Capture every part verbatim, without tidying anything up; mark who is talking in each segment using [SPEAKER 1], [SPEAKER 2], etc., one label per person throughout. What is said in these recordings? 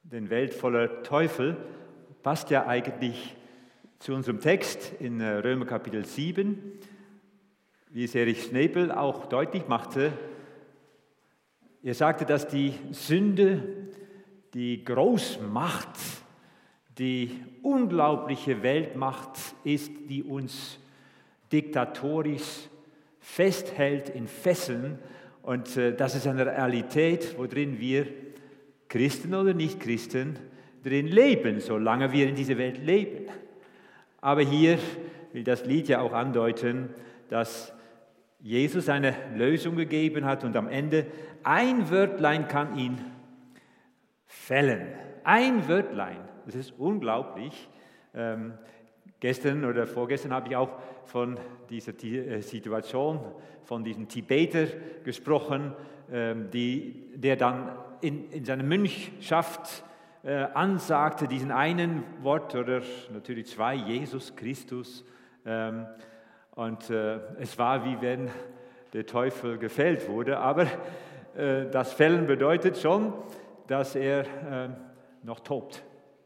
[SPEAKER 1] den Welt voller Teufel, passt ja eigentlich zu unserem Text in Römer Kapitel sieben, wie es Erich Schnepel auch deutlich machte. Er sagte, dass die Sünde, die Großmacht, die unglaubliche Weltmacht ist, die uns diktatorisch festhält in Fesseln. Und äh, das ist eine Realität, worin wir, Christen oder Nicht-Christen, drin leben, solange wir in dieser Welt leben. Aber hier will das Lied ja auch andeuten, dass Jesus eine Lösung gegeben hat und am Ende ein Wörtlein kann ihn fällen. Ein Wörtlein, das ist unglaublich. Ähm, gestern oder vorgestern habe ich auch von dieser Situation, von diesem Tibeter gesprochen, ähm, die, der dann in, in seiner Mönchschaft äh, ansagte, diesen einen Wort oder natürlich zwei, Jesus Christus. Ähm, und äh, es war, wie wenn der Teufel gefällt wurde, aber äh, das Fällen bedeutet schon, dass er äh, noch tobt.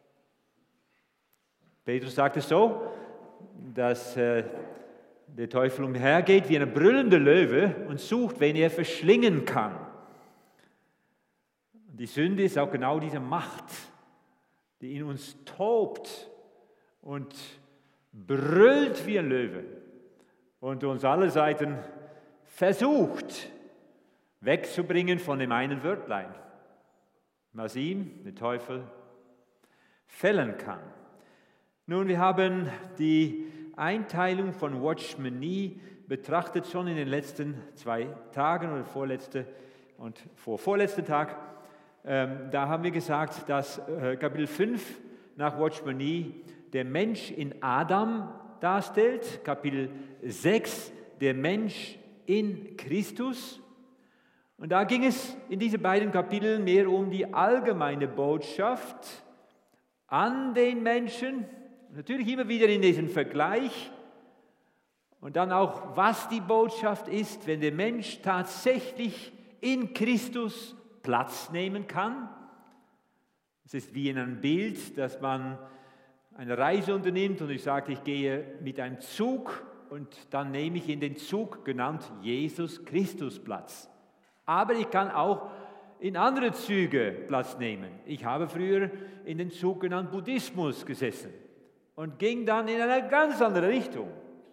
[SPEAKER 1] Petrus sagt es so, dass äh, der Teufel umhergeht wie ein brüllender Löwe und sucht, wen er verschlingen kann. Die Sünde ist auch genau diese Macht, die in uns tobt und brüllt wie ein Löwe und uns alle Seiten versucht wegzubringen von dem einen Wörtlein, was ihm, der Teufel, fällen kann. Nun, wir haben die Einteilung von Watchman Nee betrachtet schon in den letzten zwei Tagen oder vorletzte und vor vorletzten Tag. Ähm, da haben wir gesagt, dass äh, Kapitel fünf nach Watchman Nee der Mensch in Adam darstellt, Kapitel sechs der Mensch in Christus. Und da ging es in diesen beiden Kapiteln mehr um die allgemeine Botschaft an den Menschen, natürlich immer wieder in diesem Vergleich und dann auch, was die Botschaft ist, wenn der Mensch tatsächlich in Christus Platz nehmen kann. Es ist wie in einem Bild, dass man eine Reise unternimmt und ich sage, ich gehe mit einem Zug und dann nehme ich in den Zug genannt Jesus Christus Platz. Aber ich kann auch in andere Züge Platz nehmen. Ich habe früher in den Zug genannt Buddhismus gesessen und ging dann in eine ganz andere Richtung.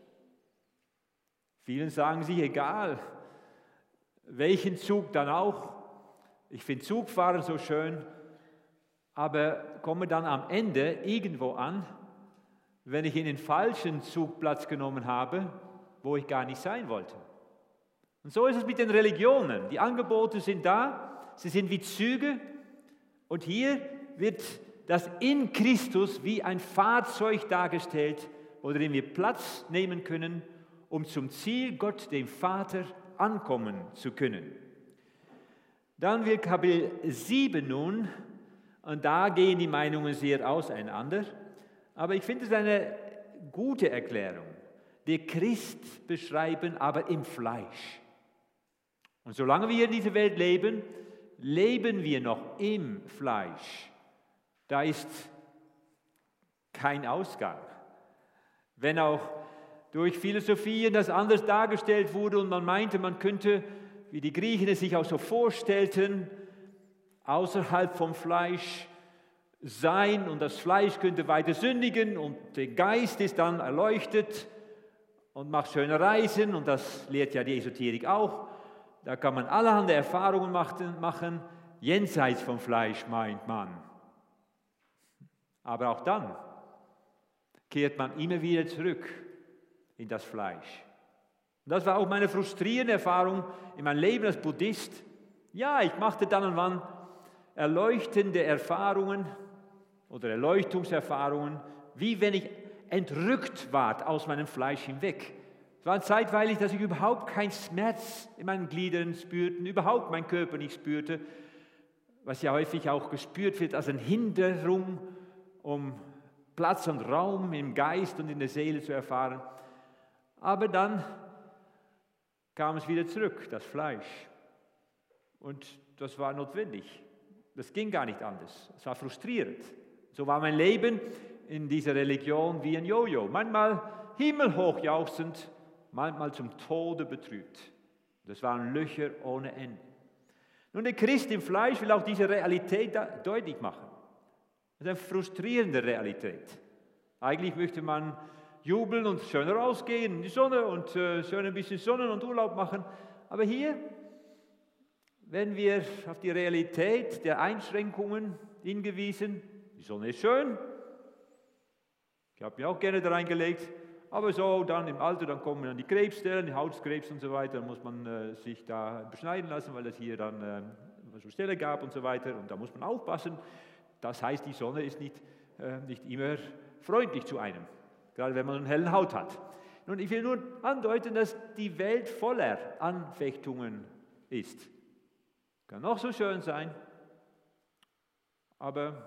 [SPEAKER 1] Vielen sagen sich, egal, welchen Zug dann auch. Ich finde Zugfahren so schön, aber komme dann am Ende irgendwo an, wenn ich in den falschen Zug Platz genommen habe, wo ich gar nicht sein wollte. Und so ist es mit den Religionen. Die Angebote sind da, sie sind wie Züge und hier wird das in Christus wie ein Fahrzeug dargestellt, worin wir Platz nehmen können, um zum Ziel Gott, dem Vater, ankommen zu können. Dann wird Kapitel sieben nun, und da gehen die Meinungen sehr auseinander, aber ich finde es eine gute Erklärung. Der Christ beschreiben, aber im Fleisch. Und solange wir in dieser Welt leben, leben wir noch im Fleisch. Da ist kein Ausgang. Wenn auch durch Philosophien das anders dargestellt wurde und man meinte, man könnte, wie die Griechen es sich auch so vorstellten, außerhalb vom Fleisch sein und das Fleisch könnte weiter sündigen und der Geist ist dann erleuchtet und macht schöne Reisen und das lehrt ja die Esoterik auch. Da kann man allerhand Erfahrungen machen, jenseits vom Fleisch, meint man. Aber auch dann kehrt man immer wieder zurück in das Fleisch. Und das war auch meine frustrierende Erfahrung in meinem Leben als Buddhist. Ja, ich machte dann und wann erleuchtende Erfahrungen oder Erleuchtungserfahrungen, wie wenn ich entrückt war aus meinem Fleisch hinweg. Es war zeitweilig, dass ich überhaupt keinen Schmerz in meinen Gliedern spürte, überhaupt meinen Körper nicht spürte, was ja häufig auch gespürt wird als eine Hinderung, um Platz und Raum im Geist und in der Seele zu erfahren. Aber dann kam es wieder zurück, das Fleisch. Und das war notwendig. Das ging gar nicht anders. Es war frustrierend. So war mein Leben in dieser Religion wie ein Jojo. Manchmal himmelhoch jauchzend, manchmal zum Tode betrübt. Das waren Löcher ohne Ende. Nun, der Christ im Fleisch will auch diese Realität deutlich machen. Das ist eine frustrierende Realität. Eigentlich möchte man jubeln und schön rausgehen in die Sonne und äh, schön ein bisschen Sonnen- und Urlaub machen. Aber hier, wenn wir auf die Realität der Einschränkungen hingewiesen, die Sonne ist schön, ich habe mir auch gerne da reingelegt, aber so dann im Alter, dann kommen dann die Krebsstellen, die Hautkrebs und so weiter, dann muss man äh, sich da beschneiden lassen, weil es hier dann äh, so Stelle gab und so weiter und da muss man aufpassen. Das heißt, die Sonne ist nicht, äh, nicht immer freundlich zu einem, gerade wenn man eine helle Haut hat. Nun, ich will nur andeuten, dass die Welt voller Anfechtungen ist. Kann noch so schön sein, aber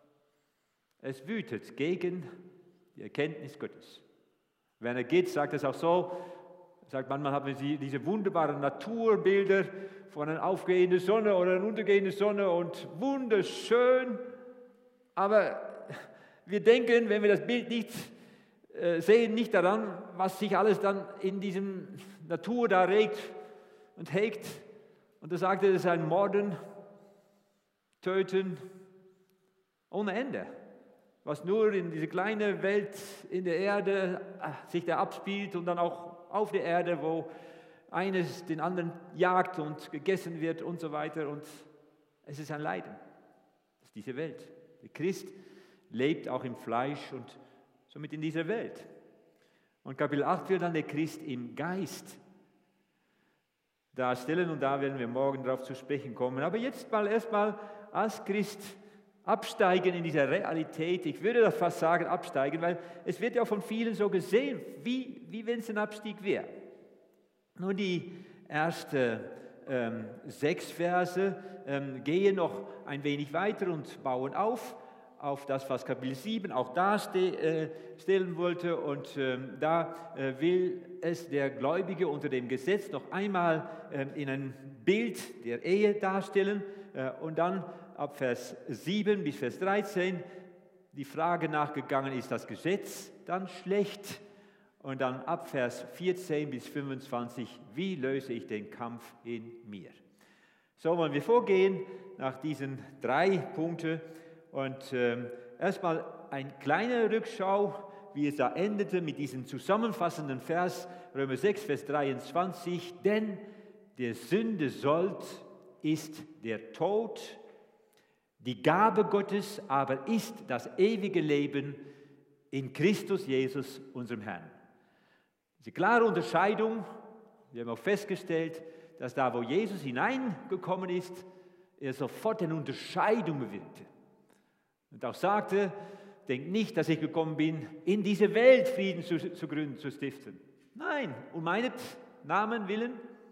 [SPEAKER 1] es wütet gegen die Erkenntnis Gottes. Werner Gitt sagt es auch so, sagt manchmal haben wir diese wunderbaren Naturbilder von einer aufgehenden Sonne oder einer untergehenden Sonne und wunderschön, aber wir denken, wenn wir das Bild nicht äh, sehen, nicht daran, was sich alles dann in diesem Natur da regt und hegt. Und er sagte, das ist ein Morden, Töten ohne Ende. Was nur in dieser kleinen Welt in der Erde sich da abspielt und dann auch auf der Erde, wo eines den anderen jagt und gegessen wird und so weiter. Und es ist ein Leiden. Das ist diese Welt. Der Christ lebt auch im Fleisch und somit in dieser Welt. Und Kapitel acht will dann der Christ im Geist darstellen und da werden wir morgen darauf zu sprechen kommen. Aber jetzt mal erstmal als Christ absteigen in dieser Realität. Ich würde das fast sagen, absteigen, weil es wird ja auch von vielen so gesehen, wie, wie wenn es ein Abstieg wäre. Nun, die ersten ähm, sechs Verse ähm, gehen noch ein wenig weiter und bauen auf, auf das, was Kapitel sieben auch darstellen äh, wollte. Und ähm, da äh, will es der Gläubige unter dem Gesetz noch einmal äh, in ein Bild der Ehe darstellen äh, und dann ab Vers sieben bis Vers dreizehn die Frage nachgegangen, ist das Gesetz dann schlecht? Und dann ab Vers vierzehn bis fünfundzwanzig, wie löse ich den Kampf in mir? So wollen wir vorgehen nach diesen drei Punkten. Und äh, erstmal eine kleine Rückschau, wie es da endete mit diesem zusammenfassenden Vers, Römer sechs, Vers dreiundzwanzig. Denn der Sünde Sold ist der Tod, die Gabe Gottes aber ist das ewige Leben in Christus Jesus, unserem Herrn. Diese klare Unterscheidung, wir haben auch festgestellt, dass da, wo Jesus hineingekommen ist, er sofort eine Unterscheidung bewirkte. Und auch sagte, denkt nicht, dass ich gekommen bin, in diese Welt Frieden zu, zu gründen, zu stiften. Nein, um meinen Namen willen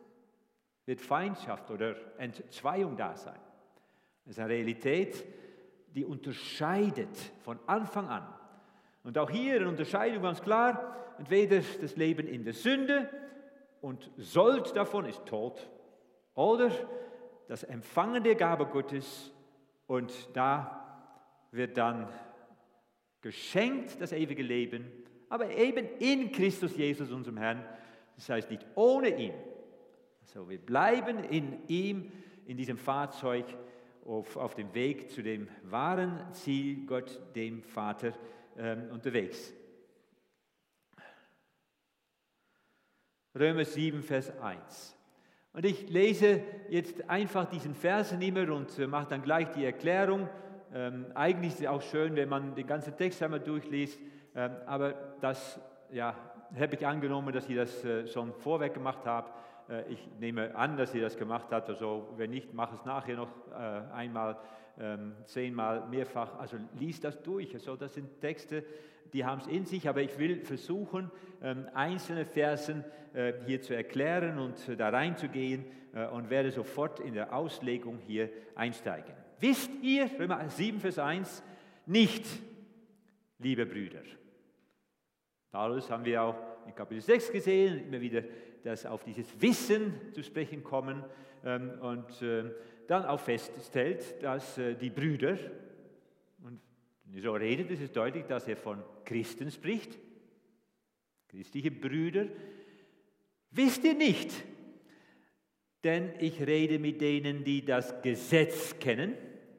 [SPEAKER 1] wird Feindschaft oder Entzweiung da sein. Das ist eine Realität, die unterscheidet von Anfang an. Und auch hier eine Unterscheidung ganz klar, entweder das Leben in der Sünde und Sold davon ist Tod, oder das Empfangen der Gabe Gottes und da wird dann geschenkt das ewige Leben, aber eben in Christus Jesus, unserem Herrn, das heißt nicht ohne ihn. Also wir bleiben in ihm, in diesem Fahrzeug, Auf, auf dem Weg zu dem wahren Ziel, Gott, dem Vater, ähm, unterwegs. Römer sieben, Vers eins. Und ich lese jetzt einfach diesen Vers immer und äh, mache dann gleich die Erklärung. Ähm, eigentlich ist es auch schön, wenn man den ganzen Text einmal durchliest, ähm, aber das ja, habe ich angenommen, dass ihr das äh, schon vorweg gemacht habt. Ich nehme an, dass ihr das gemacht habt, also wenn nicht, mach es nachher noch äh, einmal, ähm, zehnmal, mehrfach, also lies das durch. Also das sind Texte, die haben es in sich, aber ich will versuchen, ähm, einzelne Versen äh, hier zu erklären und äh, da reinzugehen äh, und werde sofort in der Auslegung hier einsteigen. Wisst ihr, Römer sieben, Vers eins, nicht, liebe Brüder. Paulus haben wir auch in Kapitel sechs gesehen, immer wieder, dass auf dieses Wissen zu sprechen kommen. Und dann auch feststellt, dass äh, die Brüder, und so redet es ist deutlich, dass er von Christen spricht, christliche Brüder, wisst ihr nicht, denn ich rede mit denen, die das Gesetz kennen.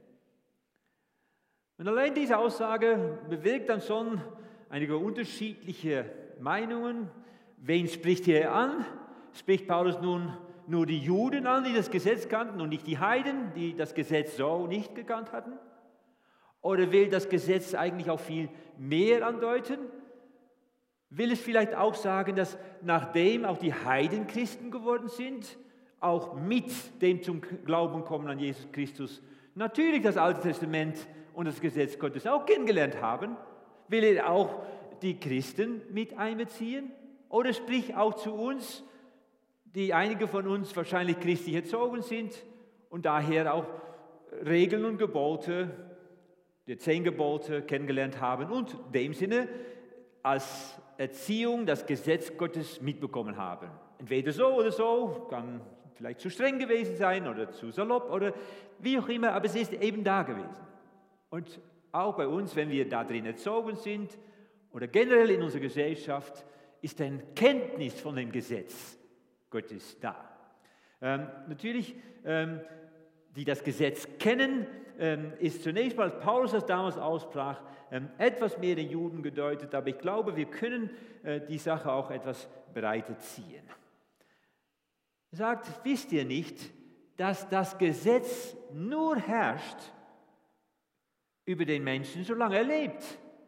[SPEAKER 1] Und allein diese Aussage bewirkt dann schon einige unterschiedliche Meinungen. Wen spricht er an? Spricht Paulus nun nur die Juden an, die das Gesetz kannten und nicht die Heiden, die das Gesetz so nicht gekannt hatten? Oder will das Gesetz eigentlich auch viel mehr andeuten? Will es vielleicht auch sagen, dass nachdem auch die Heiden Christen geworden sind, auch mit dem zum Glauben kommen an Jesus Christus, natürlich das Alte Testament und das Gesetz Gottes auch kennengelernt haben? Will er auch die Christen mit einbeziehen? Oder sprich auch zu uns, die einige von uns wahrscheinlich christlich erzogen sind und daher auch Regeln und Gebote, die zehn Gebote kennengelernt haben und in dem Sinne als Erziehung das Gesetz Gottes mitbekommen haben. Entweder so oder so, kann vielleicht zu streng gewesen sein oder zu salopp oder wie auch immer, aber es ist eben da gewesen. Und auch bei uns, wenn wir da drin erzogen sind oder generell in unserer Gesellschaft, ist eine Kenntnis von dem Gesetz Gottes da. Ähm, natürlich, ähm, die das Gesetz kennen, ähm, ist zunächst mal, als Paulus das damals aussprach, ähm, etwas mehr den Juden gedeutet, aber ich glaube, wir können äh, die Sache auch etwas breiter ziehen. Er sagt, wisst ihr nicht, dass das Gesetz nur herrscht über den Menschen, solange er lebt?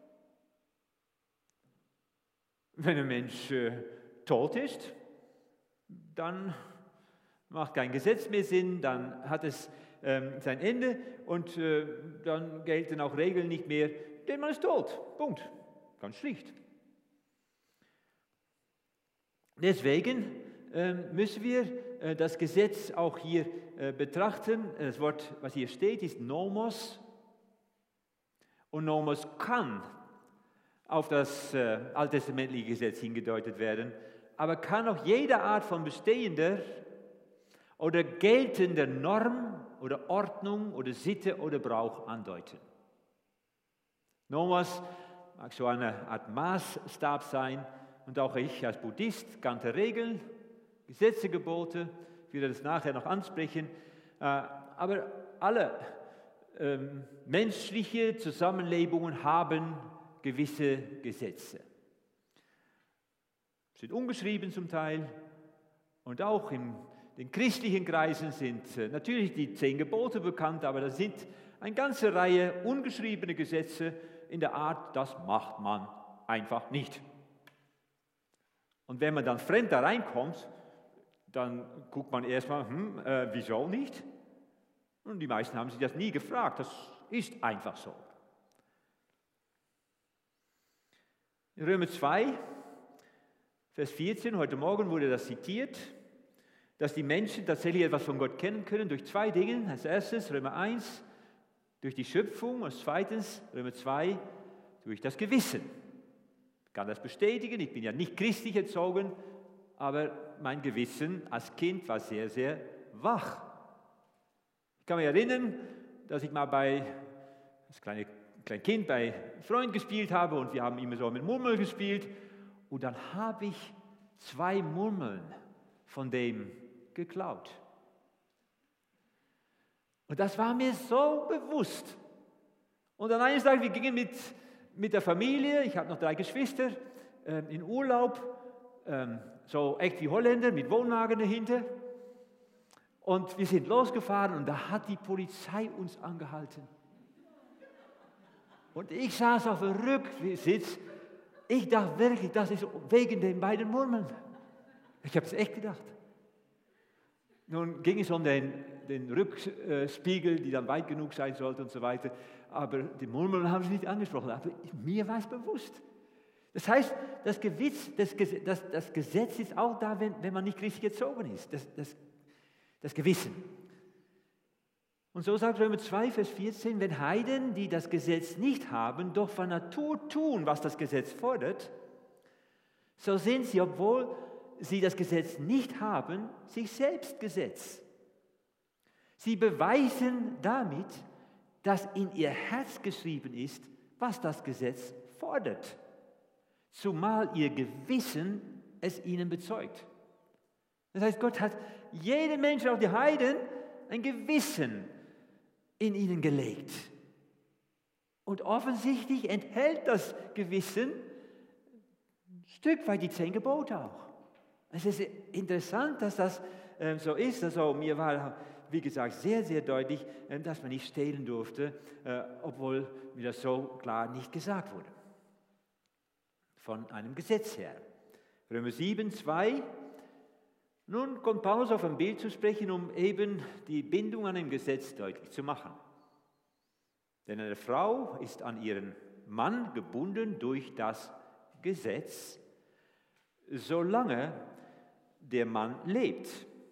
[SPEAKER 1] Wenn ein Mensch äh, tot ist, dann macht kein Gesetz mehr Sinn, dann hat es ähm, sein Ende und äh, dann gelten auch Regeln nicht mehr, denn man ist tot. Punkt. Ganz schlicht. Deswegen äh, müssen wir äh, das Gesetz auch hier äh, betrachten. Das Wort, was hier steht, ist Nomos. Und Nomos kann auf das äh, alttestamentliche Gesetz hingedeutet werden, aber kann auch jede Art von bestehender oder geltender Norm oder Ordnung oder Sitte oder Brauch andeuten. Nomos mag so eine Art Maßstab sein und auch ich als Buddhist kannte Regeln, Gesetze, Gebote, ich werde das nachher noch ansprechen, äh, aber alle ähm, menschliche Zusammenlebungen haben gewisse Gesetze. Sind ungeschrieben zum Teil und auch in den christlichen Kreisen sind äh, natürlich die zehn Gebote bekannt, aber da sind eine ganze Reihe ungeschriebene Gesetze in der Art, das macht man einfach nicht. Und wenn man dann fremd da reinkommt, dann guckt man erstmal, hm, äh, wieso nicht? Und die meisten haben sich das nie gefragt, das ist einfach so. In Römer zwei, Vers vierzehn, heute Morgen wurde das zitiert, dass die Menschen tatsächlich etwas von Gott kennen können durch zwei Dinge. Als erstes Römer eins, durch die Schöpfung, und zweitens Römer zwei, durch das Gewissen. Ich kann das bestätigen, ich bin ja nicht christlich erzogen, aber mein Gewissen als Kind war sehr, sehr wach. Ich kann mich erinnern, dass ich mal bei, als kleine, kleine Kind bei einem Freund gespielt habe und wir haben immer so mit Murmeln gespielt und dann habe ich zwei Murmeln von dem geklaut. Und das war mir so bewusst. Und dann eines Tages, wir gingen mit, mit der Familie, ich habe noch drei Geschwister, äh, in Urlaub, äh, so echt wie Holländer, mit Wohnwagen dahinter. Und wir sind losgefahren und da hat die Polizei uns angehalten. Und ich saß auf dem Rücksitz. Ich dachte wirklich, das ist wegen den beiden Murmeln. Ich habe es echt gedacht. Nun ging es um den, den Rückspiegel, die dann weit genug sein sollte und so weiter. Aber die Murmeln haben sie nicht angesprochen. Aber mir war es bewusst. Das heißt, das, Gewiss, das, das, das Gesetz ist auch da, wenn, wenn man nicht christlich erzogen ist. Das, das, das Gewissen. Und so sagt Römer zwei, Vers vierzehn, wenn Heiden, die das Gesetz nicht haben, doch von Natur tun, was das Gesetz fordert, so sind sie, obwohl sie das Gesetz nicht haben, sich selbst Gesetz. Sie beweisen damit, dass in ihr Herz geschrieben ist, was das Gesetz fordert, zumal ihr Gewissen es ihnen bezeugt. Das heißt, Gott hat jedem Menschen, auch die Heiden, ein Gewissen in ihnen gelegt. Und offensichtlich enthält das Gewissen ein Stück weit die zehn Gebote auch. Es ist interessant, dass das äh, so ist. Also mir war, wie gesagt, sehr, sehr deutlich, äh, dass man nicht stehlen durfte, äh, obwohl mir das so klar nicht gesagt wurde. Von einem Gesetz her. Römer sieben, zwei. Nun kommt Paulus auf ein Bild zu sprechen, um eben die Bindung an dem Gesetz deutlich zu machen. Denn eine Frau ist an ihren Mann gebunden durch das Gesetz, solange der Mann lebt.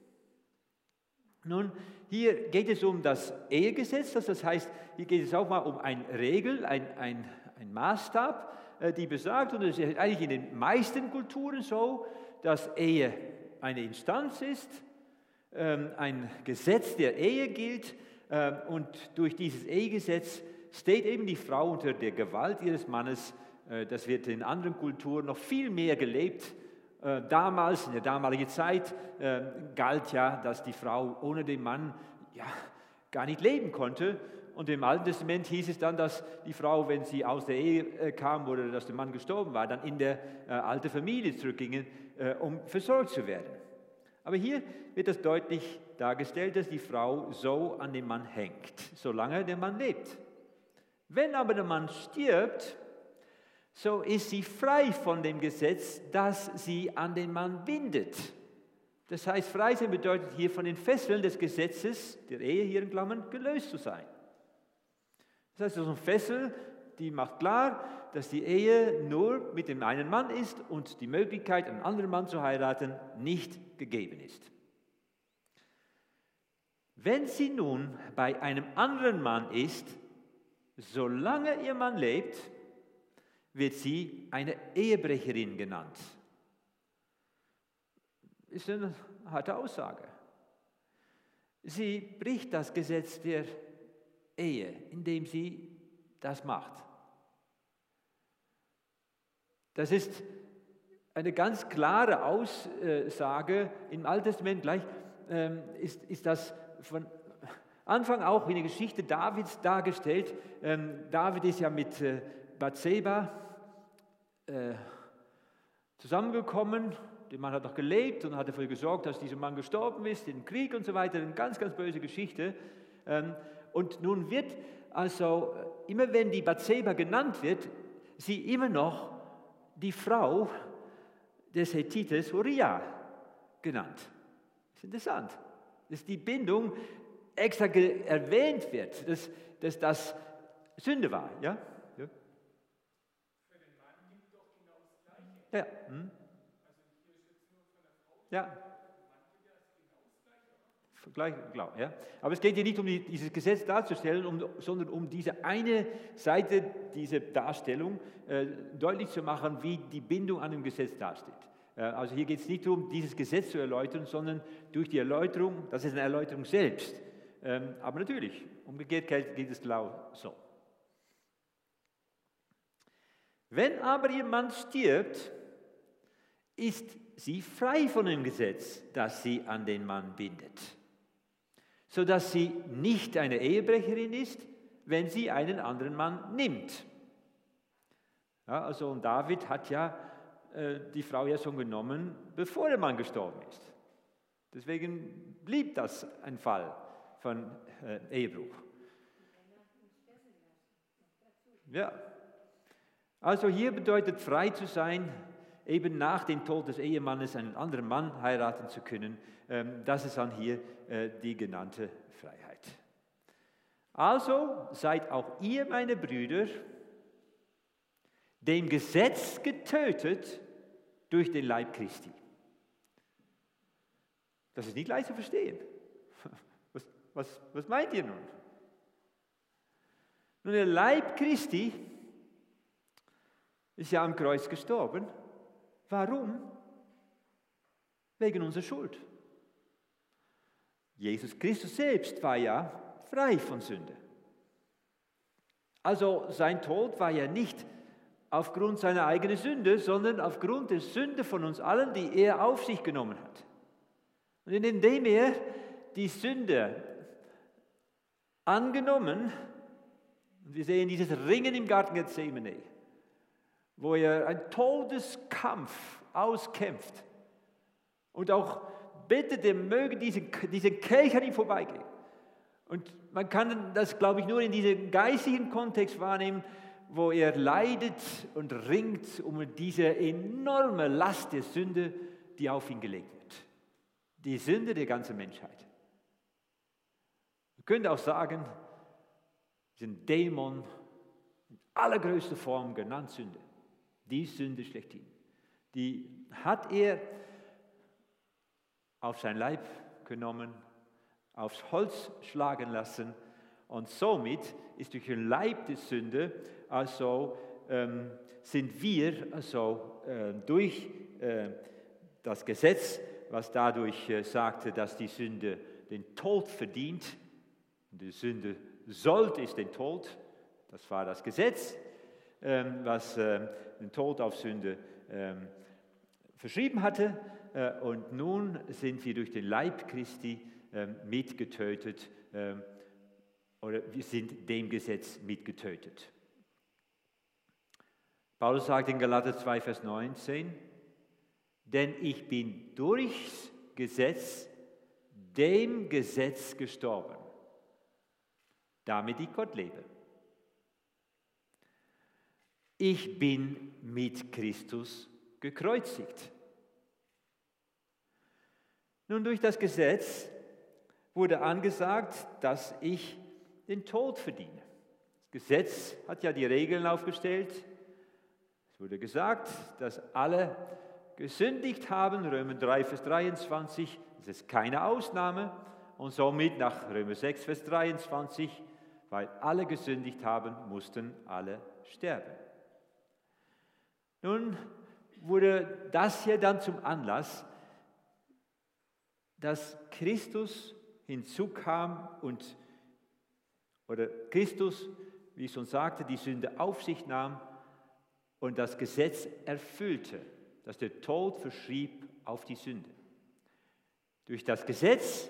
[SPEAKER 1] Nun, hier geht es um das Ehegesetz, das heißt, hier geht es auch mal um eine Regel, ein, ein, ein Maßstab, die besagt, und es ist eigentlich in den meisten Kulturen so, dass Ehe eine Instanz ist, ein Gesetz der Ehe gilt, und durch dieses Ehegesetz steht eben die Frau unter der Gewalt ihres Mannes. Das wird in anderen Kulturen noch viel mehr gelebt. Damals, in der damaligen Zeit, galt ja, dass die Frau ohne den Mann ja, gar nicht leben konnte. Und im Alten Testament hieß es dann, dass die Frau, wenn sie aus der Ehe kam oder dass der Mann gestorben war, dann in der alte Familie zurückgingen, um versorgt zu werden. Aber hier wird das deutlich dargestellt, dass die Frau so an den Mann hängt, solange der Mann lebt. Wenn aber der Mann stirbt, so ist sie frei von dem Gesetz, das sie an den Mann bindet. Das heißt, frei sein bedeutet hier von den Fesseln des Gesetzes, der Ehe hier in Klammern, gelöst zu sein. Das heißt, so eine Fessel, die macht klar, dass die Ehe nur mit dem einen Mann ist und die Möglichkeit, einen anderen Mann zu heiraten, nicht gegeben ist. Wenn sie nun bei einem anderen Mann ist, solange ihr Mann lebt, wird sie eine Ehebrecherin genannt. Ist eine harte Aussage. Sie bricht das Gesetz der Ehe, indem sie das macht. Das ist eine ganz klare Aussage. Im Alten Testament gleich ähm, ist, ist das von Anfang auch wie eine Geschichte Davids dargestellt. Ähm, David ist ja mit äh, Bathseba äh, zusammengekommen. Der Mann hat noch gelebt und hat dafür gesorgt, dass dieser Mann gestorben ist, im Krieg und so weiter. Eine ganz, ganz böse Geschichte. Ähm, und nun wird also, immer wenn die Bathseba genannt wird, sie immer noch die Frau des Hethites Uriah genannt. Das ist interessant, dass die Bindung extra erwähnt wird, dass, dass das Sünde war. Ja? Ja.
[SPEAKER 2] Für den Mann gilt doch genau das Gleiche.
[SPEAKER 1] Ja. Hm.
[SPEAKER 2] Also hier ist jetzt nur von der Frau.
[SPEAKER 1] Ja.
[SPEAKER 2] Für den Mann gilt ja genau das Gleiche.
[SPEAKER 1] Gleich, klar, ja. Aber es geht hier nicht um die, dieses Gesetz darzustellen, um, sondern um diese eine Seite, diese Darstellung äh, deutlich zu machen, wie die Bindung an dem Gesetz dasteht. Äh, also hier geht es nicht darum, dieses Gesetz zu erläutern, sondern durch die Erläuterung, das ist eine Erläuterung selbst. Ähm, aber natürlich, umgekehrt geht es klar so. Wenn aber ihr Mann stirbt, ist sie frei von dem Gesetz, das sie an den Mann bindet, sodass sie nicht eine Ehebrecherin ist, wenn sie einen anderen Mann nimmt. Ja, also und David hat ja äh, die Frau ja schon genommen, bevor der Mann gestorben ist. Deswegen blieb das ein Fall von äh, Ehebruch. Ja. Also hier bedeutet frei zu sein, eben nach dem Tod des Ehemannes einen anderen Mann heiraten zu können. Ähm, das ist dann hier äh, die genannte Freiheit. Also seid auch ihr, meine Brüder, dem Gesetz getötet durch den Leib Christi. Das ist nicht leicht zu verstehen. Was, was, was meint ihr nun? Nun, der Leib Christi ist ja am Kreuz gestorben. Warum? Wegen unserer Schuld. Jesus Christus selbst war ja frei von Sünde. Also sein Tod war ja nicht aufgrund seiner eigenen Sünde, sondern aufgrund der Sünde von uns allen, die er auf sich genommen hat. Und indem er die Sünde angenommen, wir sehen dieses Ringen im Garten Gethsemane, wo er einen Todeskampf auskämpft und auch bittet, er möge diesen, diesen Kelch an ihm vorbeigehen. Und man kann das, glaube ich, nur in diesem geistigen Kontext wahrnehmen, wo er leidet und ringt um diese enorme Last der Sünde, die auf ihn gelegt wird. Die Sünde der ganzen Menschheit. Man könnte auch sagen, diesen Dämon in allergrößter Form genannt Sünde. Die Sünde schlechthin. Die hat er auf sein Leib genommen, aufs Holz schlagen lassen und somit ist durch den Leib der Sünde, also ähm, sind wir also äh, durch äh, das Gesetz, was dadurch äh, sagte, dass die Sünde den Tod verdient, die Sünde sollt ist den Tod, das war das Gesetz, ähm, was äh, den Tod auf Sünde ähm, verschrieben hatte, äh, und nun sind wir durch den Leib Christi äh, mitgetötet, äh, oder wir sind dem Gesetz mitgetötet. Paulus sagt in Galater zwei, Vers neunzehn, denn ich bin durchs Gesetz dem Gesetz gestorben, damit ich Gott lebe. Ich bin mit Christus gekreuzigt. Nun, durch das Gesetz wurde angesagt, dass ich den Tod verdiene. Das Gesetz hat ja die Regeln aufgestellt. Es wurde gesagt, dass alle gesündigt haben, Römer drei, Vers dreiundzwanzig, das ist keine Ausnahme. Und somit nach Römer sechs, Vers dreiundzwanzig, weil alle gesündigt haben, mussten alle sterben. Nun wurde das hier dann zum Anlass, dass Christus hinzukam und, oder Christus, wie ich schon sagte, die Sünde auf sich nahm und das Gesetz erfüllte, das der Tod verschrieb auf die Sünde. Durch das Gesetz,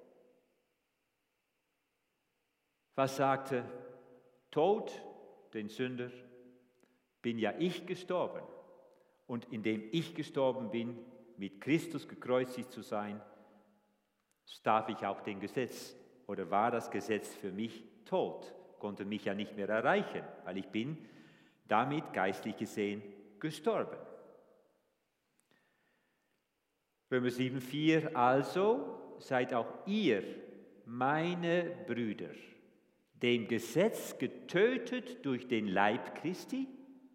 [SPEAKER 1] was sagte, Tod, den Sünder, bin ja ich gestorben. Und indem ich gestorben bin, mit Christus gekreuzigt zu sein, starb ich auch dem Gesetz. Oder war das Gesetz für mich tot, konnte mich ja nicht mehr erreichen, weil ich bin damit geistlich gesehen gestorben. Römer sieben, vier, also seid auch ihr, meine Brüder, dem Gesetz getötet durch den Leib Christi.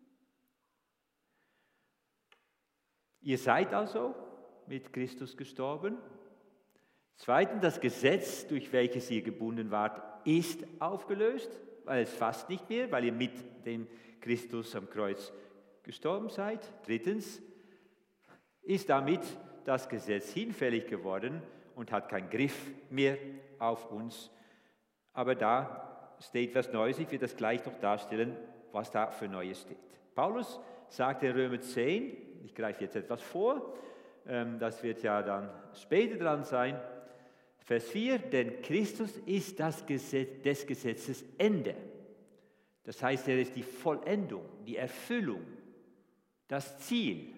[SPEAKER 1] Ihr seid also mit Christus gestorben. Zweitens, das Gesetz, durch welches ihr gebunden wart, ist aufgelöst, weil es fast nicht mehr, weil ihr mit dem Christus am Kreuz gestorben seid. Drittens, ist damit das Gesetz hinfällig geworden und hat keinen Griff mehr auf uns. Aber da steht was Neues, ich werde das gleich noch darstellen, was da für Neues steht. Paulus sagt in Römer zehn, ich greife jetzt etwas vor, das wird ja dann später dran sein, Vers vier, denn Christus ist das Gesetz, des Gesetzes Ende. Das heißt, er ist die Vollendung, die Erfüllung, das Ziel.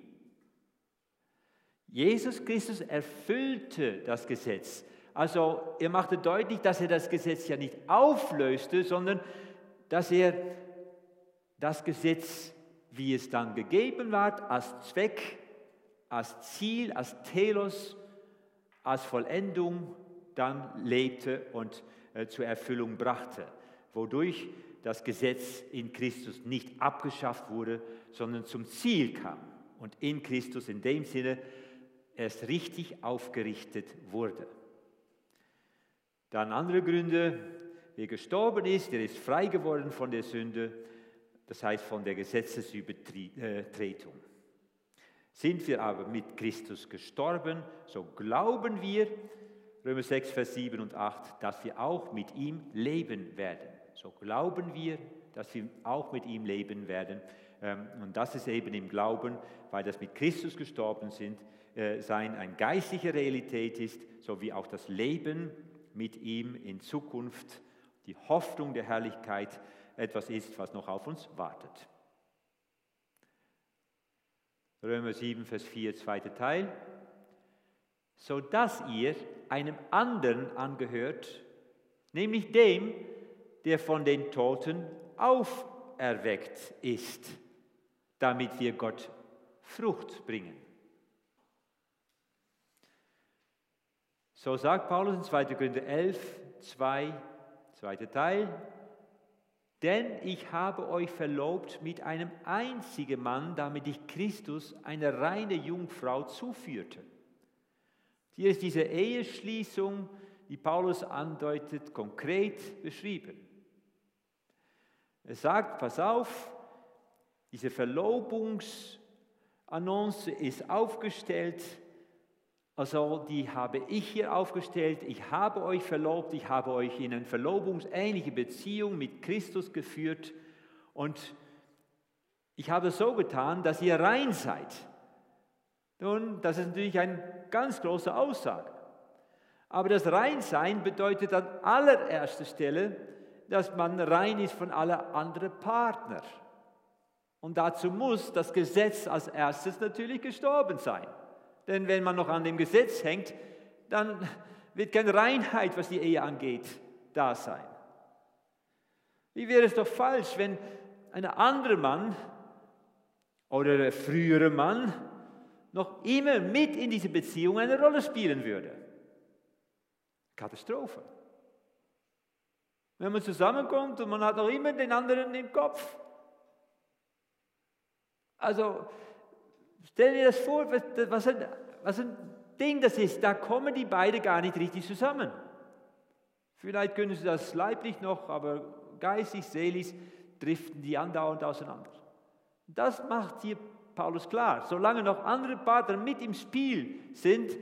[SPEAKER 1] Jesus Christus erfüllte das Gesetz. Also er machte deutlich, dass er das Gesetz ja nicht auflöste, sondern dass er das Gesetz, wie es dann gegeben war, als Zweck, als Ziel, als Telos, als Vollendung dann lebte und äh, zur Erfüllung brachte, wodurch das Gesetz in Christus nicht abgeschafft wurde, sondern zum Ziel kam und in Christus in dem Sinne erst richtig aufgerichtet wurde. Dann andere Gründe, wer gestorben ist, der ist frei geworden von der Sünde, das heißt von der Gesetzesübertretung. Sind wir aber mit Christus gestorben, so glauben wir, Römer sechs, Vers sieben und acht, dass wir auch mit ihm leben werden. So glauben wir, dass wir auch mit ihm leben werden. Und das ist eben im Glauben, weil das mit Christus gestorben sind, sein eine geistliche Realität ist, so wie auch das Leben mit ihm in Zukunft, die Hoffnung der Herrlichkeit, etwas ist, was noch auf uns wartet. Römer sieben, Vers vier, zweiter Teil. So dass ihr einem anderen angehört, nämlich dem, der von den Toten auferweckt ist, damit wir Gott Frucht bringen. So sagt Paulus in zweiter Korinther elf, zwei, zweiter Teil, denn ich habe euch verlobt mit einem einzigen Mann, damit ich Christus eine reine Jungfrau zuführte. Hier ist diese Eheschließung, die Paulus andeutet, konkret beschrieben. Er sagt, pass auf, diese Verlobungsannonce ist aufgestellt, also die habe ich hier aufgestellt, ich habe euch verlobt, ich habe euch in eine verlobungsähnliche Beziehung mit Christus geführt und ich habe es so getan, dass ihr rein seid. Nun, das ist natürlich eine ganz große Aussage. Aber das Reinsein bedeutet an allererster Stelle, dass man rein ist von allen anderen Partnern. Und dazu muss das Gesetz als erstes natürlich gestorben sein. Denn wenn man noch an dem Gesetz hängt, dann wird keine Reinheit, was die Ehe angeht, da sein. Wie wäre es doch falsch, wenn ein anderer Mann oder der frühere Mann noch immer mit in diese Beziehung eine Rolle spielen würde? Katastrophe. Wenn man zusammenkommt und man hat noch immer den anderen im Kopf. Also, stell dir das vor, was ein, was ein Ding das ist. Da kommen die beiden gar nicht richtig zusammen. Vielleicht können sie das leiblich noch, aber geistig, seelisch driften die andauernd auseinander. Das macht hier Paulus klar. Solange noch andere Partner mit im Spiel sind,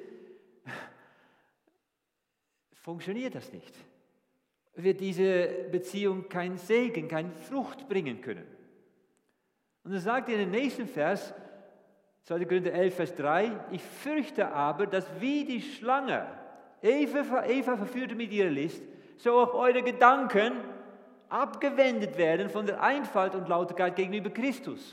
[SPEAKER 1] funktioniert das nicht. Wird diese Beziehung keinen Segen, keine Frucht bringen können. Und er sagt in dem nächsten Vers, zweiter Korinther elf, Vers drei, ich fürchte aber, dass wie die Schlange Eva, Eva verführte mit ihrer List, so auch eure Gedanken abgewendet werden von der Einfalt und Lauterkeit gegenüber Christus.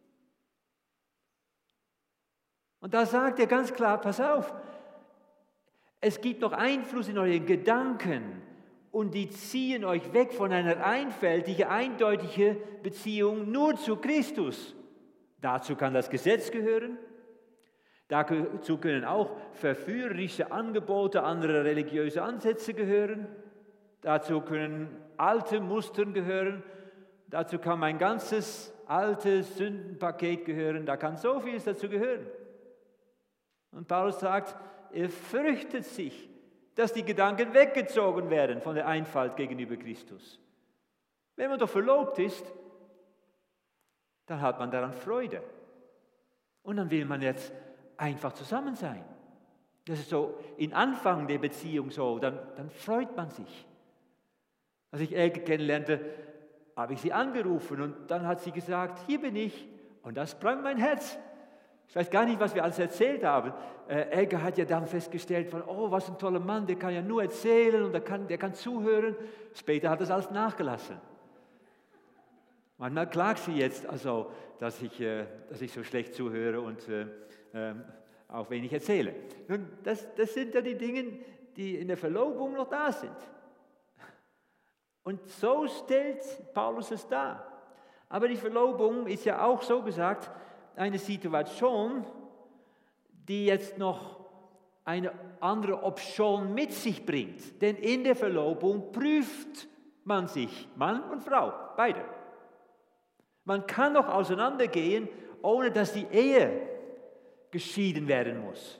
[SPEAKER 1] Und da sagt er ganz klar, pass auf, es gibt noch Einfluss in euren Gedanken und die ziehen euch weg von einer einfältigen, eindeutigen Beziehung nur zu Christus. Dazu kann das Gesetz gehören, dazu können auch verführerische Angebote anderer religiöser Ansätze gehören, dazu können alte Muster gehören, dazu kann mein ganzes altes Sündenpaket gehören, da kann so vieles dazu gehören. Und Paulus sagt, er fürchtet sich, dass die Gedanken weggezogen werden von der Einfalt gegenüber Christus. Wenn man doch verlobt ist, dann hat man daran Freude. Und dann will man jetzt einfach zusammen sein. Das ist so im Anfang der Beziehung so, dann, dann freut man sich. Als ich Elke kennenlernte, habe ich sie angerufen und dann hat sie gesagt, hier bin ich. Und das sprang mein Herz. Ich weiß gar nicht, was wir alles erzählt haben. Äh, Elke hat ja dann festgestellt, von, oh, was ein toller Mann, der kann ja nur erzählen und der kann, der kann zuhören. Später hat das alles nachgelassen. Manchmal klagt sie jetzt, also, dass ich, äh, dass ich so schlecht zuhöre und äh, äh, auch wenig erzähle. Nun, das, das sind ja die Dinge, die in der Verlobung noch da sind. Und so stellt Paulus es dar. Aber die Verlobung ist ja auch so gesagt eine Situation, die jetzt noch eine andere Option mit sich bringt. Denn in der Verlobung prüft man sich, Mann und Frau, beide. Man kann noch auseinandergehen, ohne dass die Ehe geschieden werden muss.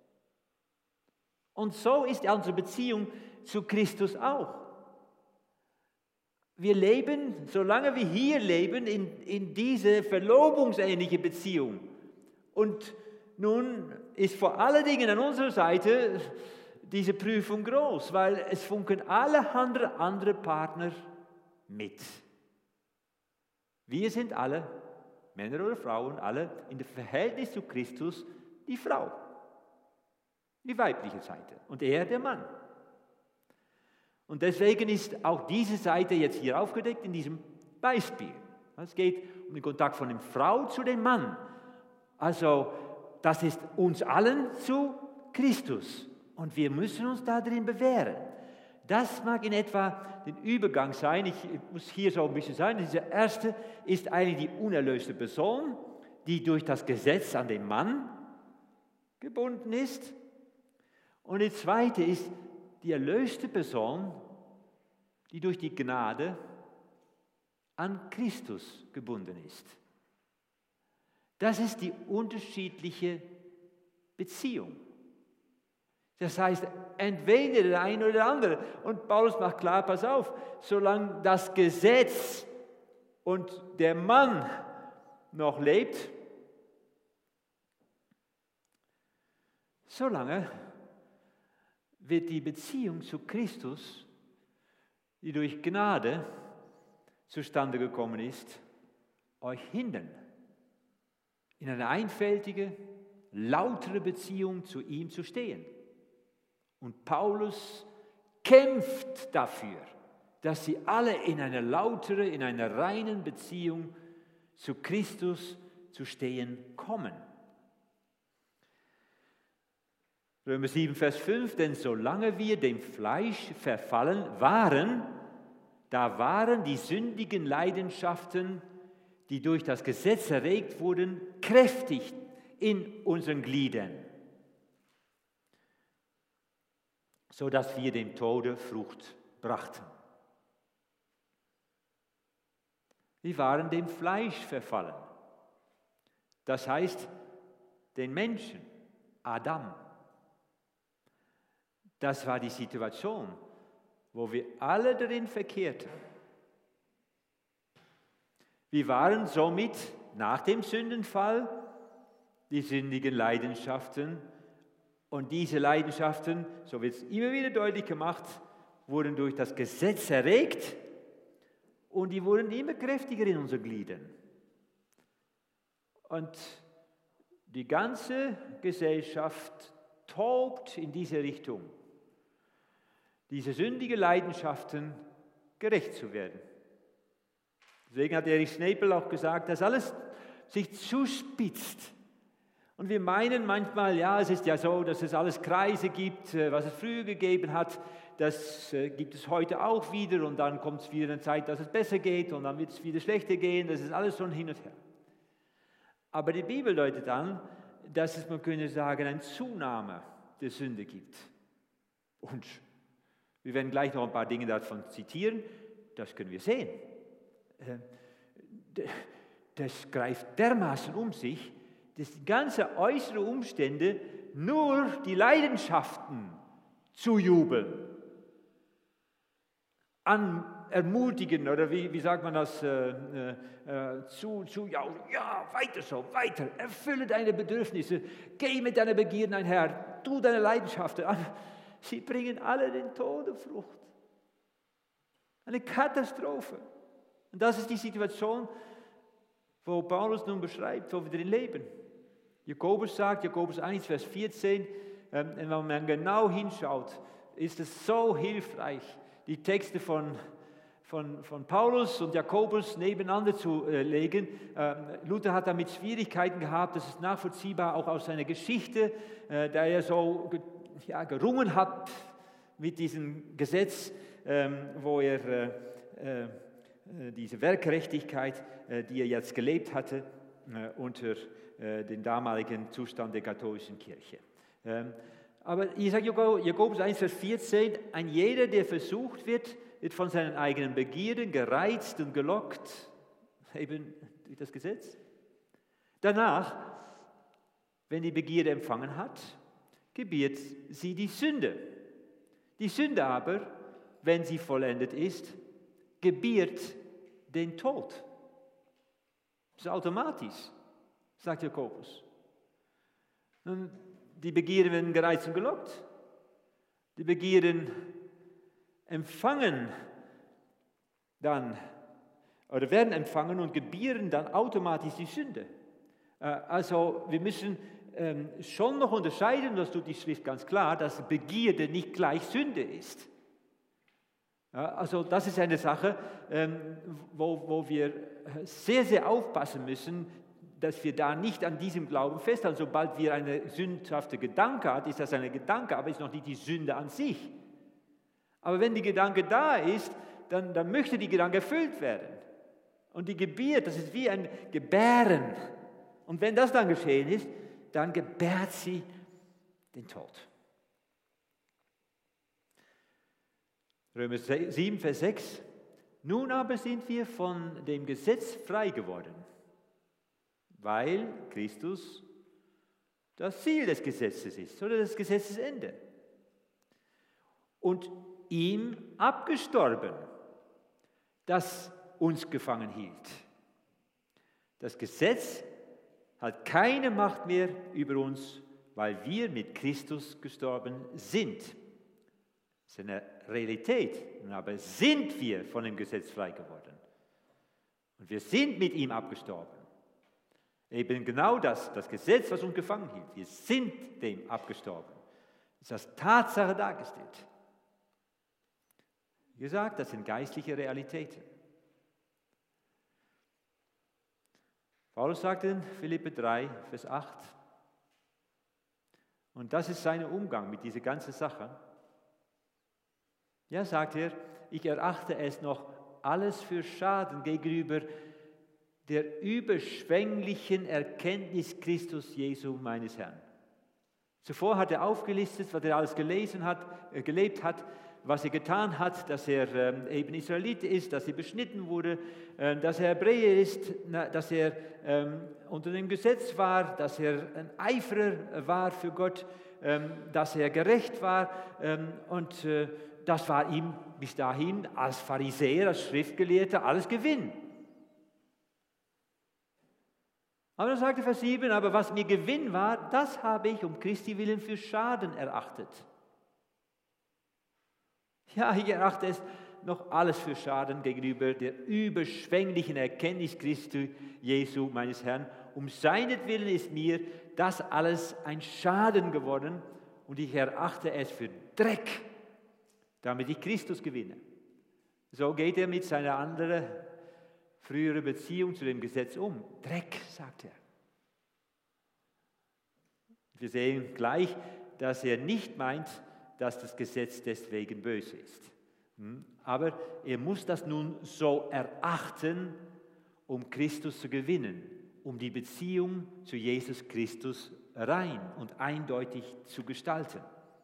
[SPEAKER 1] Und so ist unsere Beziehung zu Christus auch. Wir leben, solange wir hier leben, in, in diese verlobungsähnliche Beziehung. Und nun ist vor allen Dingen an unserer Seite diese Prüfung groß, weil es funken allerhand andere Partner mit. Wir sind alle, Männer oder Frauen, alle in dem Verhältnis zu Christus die Frau, die weibliche Seite und er der Mann. Und deswegen ist auch diese Seite jetzt hier aufgedeckt in diesem Beispiel. Es geht um den Kontakt von der Frau zu dem Mann. Also das ist uns allen zu Christus und wir müssen uns darin bewähren. Das mag in etwa den Übergang sein. Ich muss hier so ein bisschen sagen. Dieser erste ist eigentlich die unerlöste Person, die durch das Gesetz an den Mann gebunden ist. Und die zweite ist die erlöste Person, die durch die Gnade an Christus gebunden ist. Das ist die unterschiedliche Beziehung. Das heißt, entweder der eine oder der andere. Und Paulus macht klar, pass auf, solange das Gesetz und der Mann noch lebt, solange wird die Beziehung zu Christus, die durch Gnade zustande gekommen ist, euch hindern, in eine einfältige, lautere Beziehung zu ihm zu stehen. Und Paulus kämpft dafür, dass sie alle in einer lauteren, in einer reinen Beziehung zu Christus zu stehen kommen. Römer sieben, Vers fünf, denn solange wir dem Fleisch verfallen waren, da waren die sündigen Leidenschaften, die durch das Gesetz erregt wurden, kräftig in unseren Gliedern, sodass wir dem Tode Frucht brachten. Wir waren dem Fleisch verfallen. Das heißt, den Menschen, Adam. Das war die Situation, wo wir alle darin verkehrten. Wir waren somit nach dem Sündenfall die sündigen Leidenschaften. Und diese Leidenschaften, so wird es immer wieder deutlich gemacht, wurden durch das Gesetz erregt und die wurden immer kräftiger in unseren Gliedern. Und die ganze Gesellschaft tobt in diese Richtung, diese sündigen Leidenschaften gerecht zu werden. Deswegen hat Erich Snepel auch gesagt, dass alles sich zuspitzt. Und wir meinen manchmal, ja, es ist ja so, dass es alles Kreise gibt, was es früher gegeben hat, das gibt es heute auch wieder und dann kommt es wieder eine Zeit, dass es besser geht und dann wird es wieder schlechter gehen, das ist alles so ein Hin und Her. Aber die Bibel deutet an, dass es, man könnte sagen, eine Zunahme der Sünde gibt. Und wir werden gleich noch ein paar Dinge davon zitieren, das können wir sehen. Das greift dermaßen um sich, dass die ganzen äußeren Umstände nur die Leidenschaften zujubeln, an, ermutigen oder wie, wie sagt man das, äh, äh, zu, zu ja, ja, weiter so, weiter, erfülle deine Bedürfnisse, geh mit deiner Begierden einher, tu deine Leidenschaften an. Sie bringen alle den Tode Frucht. Eine Katastrophe. Und das ist die Situation, wo Paulus nun beschreibt, wo wir drin leben. Jakobus sagt, Jakobus eins, Vers vierzehn, ähm, wenn man genau hinschaut, ist es so hilfreich, die Texte von, von, von Paulus und Jakobus nebeneinander zu äh, legen. Ähm, Luther hat damit Schwierigkeiten gehabt, das ist nachvollziehbar, auch aus seiner Geschichte, äh, da er so ge, ja, gerungen hat mit diesem Gesetz, ähm, wo er äh, äh, diese Werkgerechtigkeit, äh, die er jetzt gelebt hatte, äh, unter den damaligen Zustand der katholischen Kirche. Aber hier sagt Jakobus eins, Vers vierzehn, ein jeder, der versucht wird, wird von seinen eigenen Begierden gereizt und gelockt, eben durch das Gesetz. Danach, wenn die Begierde empfangen hat, gebiert sie die Sünde. Die Sünde aber, wenn sie vollendet ist, gebiert den Tod. Das ist automatisch, sagt Jakobus. Die Begierden werden gereizt und gelockt. Die Begierden empfangen dann oder werden empfangen und gebieren dann automatisch die Sünde. Also wir müssen schon noch unterscheiden, das tut die Schrift ganz klar, dass Begierde nicht gleich Sünde ist. Also das ist eine Sache, wo, wo wir sehr, sehr aufpassen müssen, dass wir da nicht an diesem Glauben festhalten. Sobald wir eine sündhafte Gedanke haben, ist das eine Gedanke, aber ist noch nicht die Sünde an sich. Aber wenn die Gedanke da ist, dann, dann möchte die Gedanke erfüllt werden. Und die gebiert, das ist wie ein Gebären. Und wenn das dann geschehen ist, dann gebärt sie den Tod. Römer sieben, Vers sechs. Nun aber sind wir von dem Gesetz frei geworden, weil Christus das Ziel des Gesetzes ist oder das Gesetzesende. Und ihm abgestorben, das uns gefangen hielt. Das Gesetz hat keine Macht mehr über uns, weil wir mit Christus gestorben sind. Das ist eine Realität, aber sind wir von dem Gesetz frei geworden. Und wir sind mit ihm abgestorben. Eben genau das, das Gesetz, was uns gefangen hielt. Wir sind dem abgestorben. Das ist als Tatsache dargestellt. Wie gesagt, das sind geistliche Realitäten. Paulus sagt in Philipper drei, Vers acht, und das ist sein Umgang mit dieser ganzen Sache. Ja, sagt er, ich erachte es noch alles für Schaden gegenüber der überschwänglichen Erkenntnis Christus Jesu meines Herrn. Zuvor hat er aufgelistet, was er alles gelesen hat, äh, gelebt hat, was er getan hat, dass er ähm, eben Israelit ist, dass er beschnitten wurde, äh, dass er Hebräer ist, na, dass er ähm, unter dem Gesetz war, dass er ein Eiferer war für Gott, ähm, dass er gerecht war ähm, und äh, das war ihm bis dahin als Pharisäer, als Schriftgelehrter alles Gewinn. Aber dann sagte Vers sieben, aber was mir Gewinn war, das habe ich um Christi willen für Schaden erachtet. Ja, ich erachte es noch alles für Schaden gegenüber der überschwänglichen Erkenntnis Christi Jesu, meines Herrn. Um seinetwillen ist mir das alles ein Schaden geworden und ich erachte es für Dreck, damit ich Christus gewinne. So geht er mit seiner anderen früheren Beziehung zu dem Gesetz um. Dreck, sagt er. Wir sehen gleich, dass er nicht meint, dass das Gesetz deswegen böse ist. Aber er muss das nun so erachten, um Christus zu gewinnen, um die Beziehung zu Jesus Christus rein und eindeutig zu gestalten.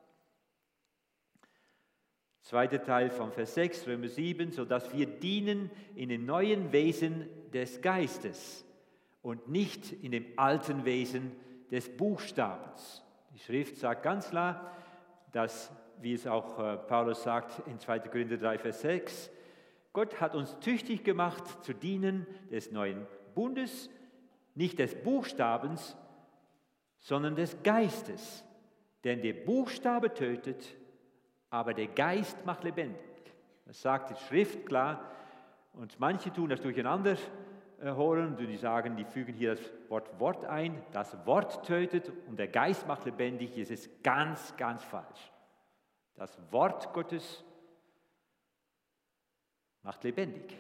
[SPEAKER 1] Zweiter Teil von Vers sechs, Römer sieben, sodass wir dienen in dem neuen Wesen des Geistes und nicht in dem alten Wesen des Buchstabens. Die Schrift sagt ganz klar, dass, wie es auch äh, Paulus sagt in zweiter Korinther drei, Vers sechs, Gott hat uns tüchtig gemacht zu dienen des neuen Bundes, nicht des Buchstabens, sondern des Geistes. Denn der Buchstabe tötet, aber der Geist macht lebendig. Das sagt die Schrift klar. Und manche tun das durcheinander äh, holen und die sagen, die fügen hier das Wort Wort ein. Das Wort tötet und der Geist macht lebendig. Das ist ganz, ganz falsch. Das Wort Gottes macht lebendig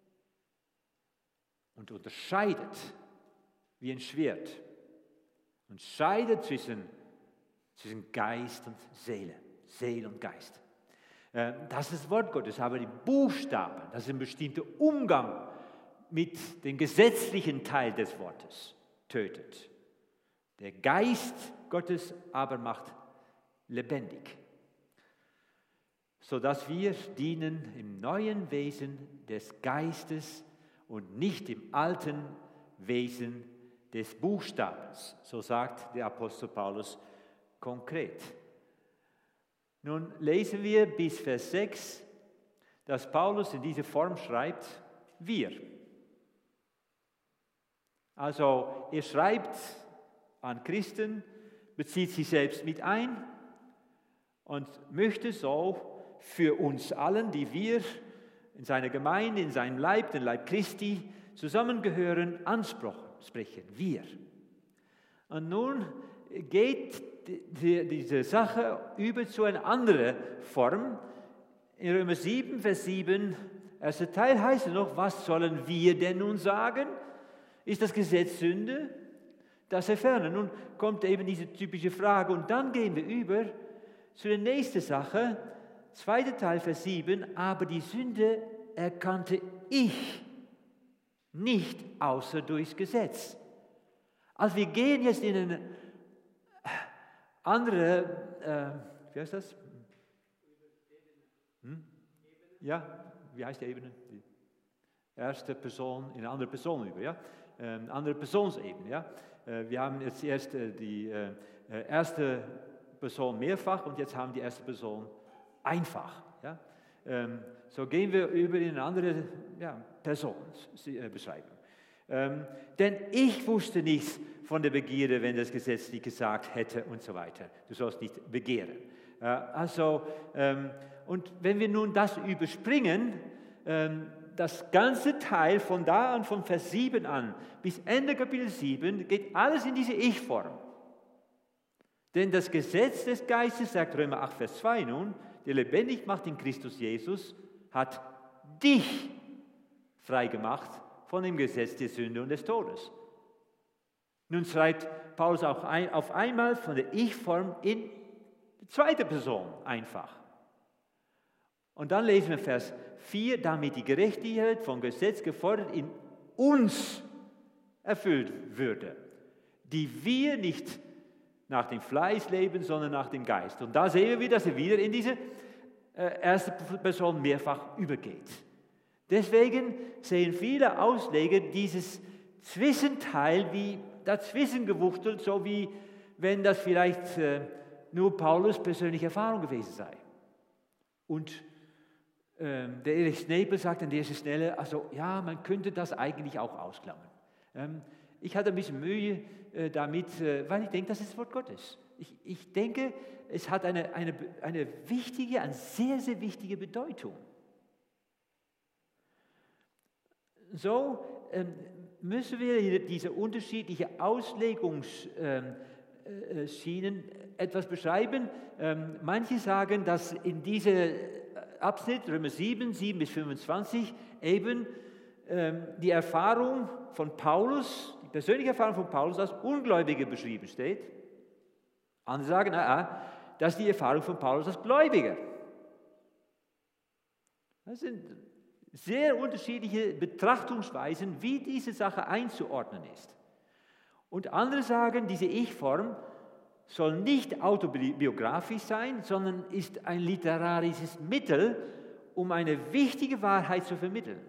[SPEAKER 1] und unterscheidet wie ein Schwert und scheidet zwischen, zwischen Geist und Seele. Seele und Geist. Das ist das Wort Gottes, aber die Buchstaben, das ist ein bestimmter Umgang mit dem gesetzlichen Teil des Wortes, tötet. Der Geist Gottes aber macht lebendig, sodass wir dienen im neuen Wesen des Geistes und nicht im alten Wesen des Buchstabens, so sagt der Apostel Paulus konkret. Nun lesen wir bis Vers sechs, dass Paulus in dieser Form schreibt, wir. Also er schreibt an Christen, bezieht sich selbst mit ein und möchte so für uns allen, die wir in seiner Gemeinde, in seinem Leib, den Leib Christi, zusammengehören, ansprechen. Wir. Und nun geht die, diese Sache über zu einer anderen Form. In Römer sieben, Vers sieben, erster Teil heißt es noch, was sollen wir denn nun sagen? Ist das Gesetz Sünde? Das entfernen. Nun kommt eben diese typische Frage und dann gehen wir über zu der nächsten Sache, zweiter Teil, Vers sieben, aber die Sünde erkannte ich nicht außer durchs Gesetz. Also wir gehen jetzt in eine andere, äh, wie heißt das? Hm? Ja, wie heißt die Ebene? Die erste Person in eine andere Person über, ja? Eine andere Personsebene, ja? Wir haben jetzt erst die erste Person mehrfach und jetzt haben die erste Person einfach. Ja? So gehen wir über in eine andere ja, Personenbeschreibung. Ähm, denn ich wusste nichts von der Begierde, wenn das Gesetz nicht gesagt hätte und so weiter. Du sollst nicht begehren. Äh, also, ähm, und wenn wir nun das überspringen, ähm, das ganze Teil von da an, von Vers sieben an, bis Ende Kapitel sieben, geht alles in diese Ich-Form. Denn das Gesetz des Geistes, sagt Römer acht, Vers zwei nun, der lebendig macht in Christus Jesus, hat dich frei gemacht von dem Gesetz der Sünde und des Todes. Nun schreibt Paulus auch ein, auf einmal von der Ich-Form in die zweite Person einfach. Und dann lesen wir Vers vier, damit die Gerechtigkeit vom Gesetz gefordert in uns erfüllt würde, die wir nicht nach dem Fleisch leben, sondern nach dem Geist. Und da sehen wir, dass er wieder in diese äh, erste Person mehrfach übergeht. Deswegen sehen viele Ausleger dieses Zwischenteil wie dazwischen gewuchtelt, so wie wenn das vielleicht äh, nur Paulus' persönliche Erfahrung gewesen sei. Und ähm, der Erich Snepel sagt an dieser Stelle, also ja, man könnte das eigentlich auch ausklammern. Ähm, ich hatte ein bisschen Mühe äh, damit, äh, weil ich denke, das ist das Wort Gottes. Ich, ich denke, es hat eine, eine, eine wichtige, eine sehr, sehr wichtige Bedeutung. So ähm, müssen wir diese unterschiedlichen Auslegungsschienen ähm, äh, etwas beschreiben. Ähm, manche sagen, dass in diesem Abschnitt, Römer sieben, sieben bis fünfundzwanzig, eben ähm, die Erfahrung von Paulus, die persönliche Erfahrung von Paulus als Ungläubiger beschrieben steht. Andere sagen, ah, das ist die Erfahrung von Paulus als Gläubiger. Das sind sehr unterschiedliche Betrachtungsweisen, wie diese Sache einzuordnen ist. Und andere sagen, diese Ich-Form soll nicht autobiografisch sein, sondern ist ein literarisches Mittel, um eine wichtige Wahrheit zu vermitteln.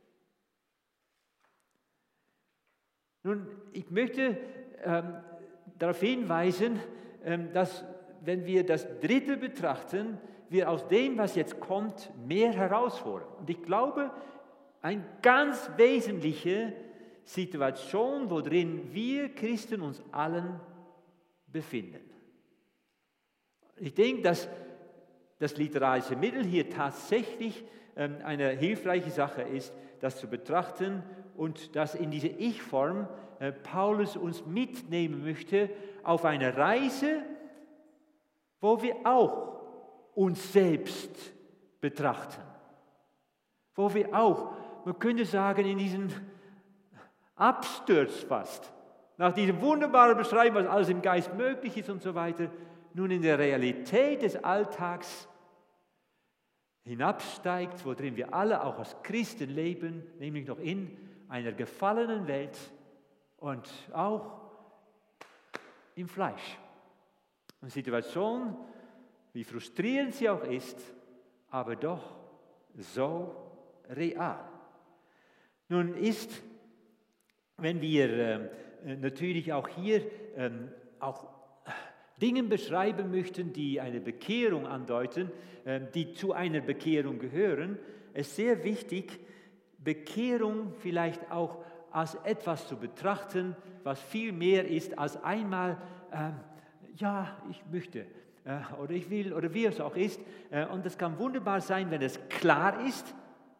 [SPEAKER 1] Nun, ich möchte ähm, darauf hinweisen, ähm, dass, wenn wir das Dritte betrachten, wir aus dem, was jetzt kommt, mehr herausholen. Und ich glaube, eine ganz wesentliche Situation, worin wir Christen uns allen befinden. Ich denke, dass das literarische Mittel hier tatsächlich ähm, eine hilfreiche Sache ist, das zu betrachten und dass in diese Ich-Form äh, Paulus uns mitnehmen möchte auf eine Reise, wo wir auch uns selbst betrachten. Wo wir auch, man könnte sagen, in diesen Absturz fast, nach diesem wunderbaren Beschreiben, was alles im Geist möglich ist und so weiter, nun in der Realität des Alltags hinabsteigt, worin wir alle auch als Christen leben, nämlich noch in einer gefallenen Welt und auch im Fleisch. Eine Situation, wie frustrierend sie auch ist, aber doch so real. Nun ist, wenn wir äh, natürlich auch hier äh, auch Dinge beschreiben möchten, die eine Bekehrung andeuten, äh, die zu einer Bekehrung gehören, ist sehr wichtig, Bekehrung vielleicht auch als etwas zu betrachten, was viel mehr ist als einmal, äh, ja, ich möchte äh, oder ich will, oder wie es auch ist. Äh, und das kann wunderbar sein, wenn es klar ist.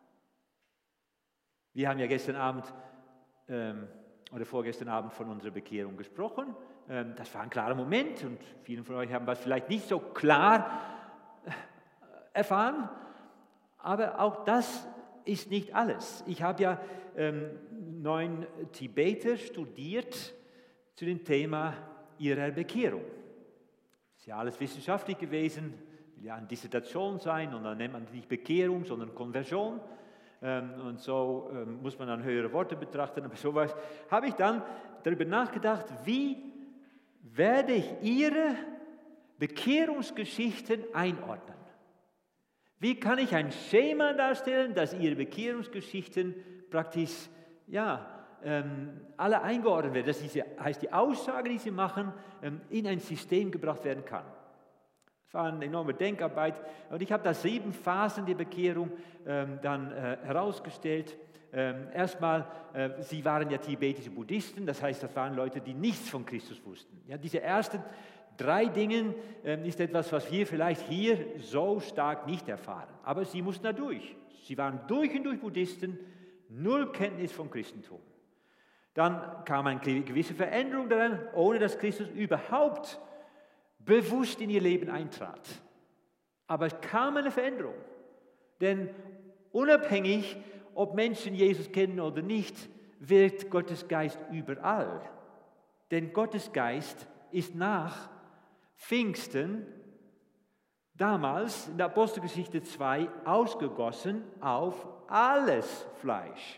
[SPEAKER 1] Wir haben ja gestern Abend ähm, oder vorgestern Abend von unserer Bekehrung gesprochen. Ähm, das war ein klarer Moment und viele von euch haben das vielleicht nicht so klar erfahren, aber auch das ist nicht alles. Ich habe ja ähm, neun Tibeter studiert zu dem Thema ihrer Bekehrung. Das ist ja alles wissenschaftlich gewesen, will ja eine Dissertation sein und dann nennt man nicht Bekehrung, sondern Konversion. Ähm, und so ähm, muss man dann höhere Worte betrachten, aber sowas habe ich dann darüber nachgedacht, wie werde ich ihre Bekehrungsgeschichten einordnen? Wie kann ich ein Schema darstellen, dass ihre Bekehrungsgeschichten praktisch, ja, ähm, alle eingeordnet werden, dass diese, heißt die Aussage, die sie machen, ähm, in ein System gebracht werden kann. Das war eine enorme Denkarbeit und ich habe da sieben Phasen der Bekehrung ähm, dann äh, herausgestellt. Ähm, erstmal, äh, sie waren ja tibetische Buddhisten, das heißt, das waren Leute, die nichts von Christus wussten. Ja, diese ersten drei Dinge äh, ist etwas, was wir vielleicht hier so stark nicht erfahren. Aber sie mussten da durch. Sie waren durch und durch Buddhisten, null Kenntnis vom Christentum. Dann kam eine gewisse Veränderung daran, ohne dass Christus überhaupt bewusst in ihr Leben eintrat. Aber es kam eine Veränderung. Denn unabhängig, ob Menschen Jesus kennen oder nicht, wirkt Gottes Geist überall. Denn Gottes Geist ist nach Pfingsten damals in der Apostelgeschichte zwei ausgegossen auf alles Fleisch.